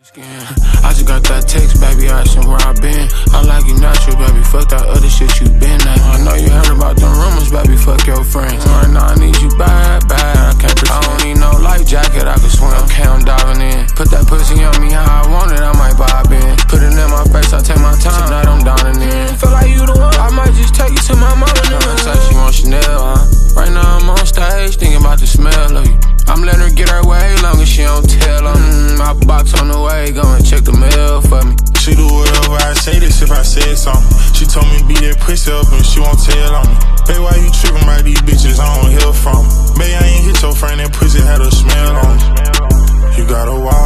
I just got that text, baby, asking where I been. I like you natural, baby, fuck that other shit you been at. I know you heard about them rumors, baby, fuck your friends. Right now I need you bad, I can't pretend. I don't need no life jacket, I can swim. Okay, I'm diving in. Put that pussy on me how I want it, I might vibe in. Put it in my face, I take my time, tonight I'm downing in. Feel like you the one, I might just take you to my mama. Say she want Chanel, right now I'm on stage, thinking about the smell of you. I'm letting her get her way, long as she don't tell on. My box on the way, go and check the mail for me. She do whatever I say, this if I said something. She told me beat that pussy up and she won't tell on me. Babe, why you tripping by these bitches? I don't hear from me. Babe, I ain't hit your friend, that pussy had a smell on me. You gotta watch.